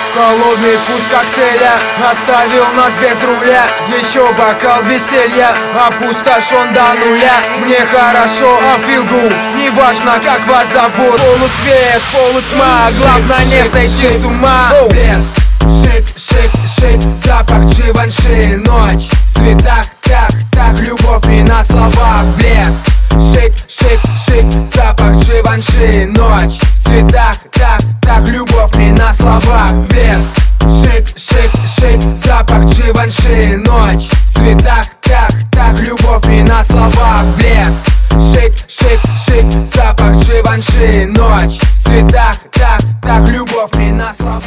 Холодный вкус коктейля оставил нас без руля. Еще бокал веселья опустошен до нуля. Мне хорошо, I feel good, неважно как вас зовут. Полусвет, полутьма, главное не сойти с ума. Блеск, шик, шик, шик, запах Givenchy. Ночь в цветах, так, любовь не на словах. Блеск, шик, шик, шик, запах Givenchy. Ночь в цветах, так, любовь не на словах. Блеск, шик, шик, шик, запах Givenchy. Ночь в цветах, так, любовь не на словах. Блеск, шик, шик, шик, запах Givenchy. Ночь в цветах, так, любовь не на словах.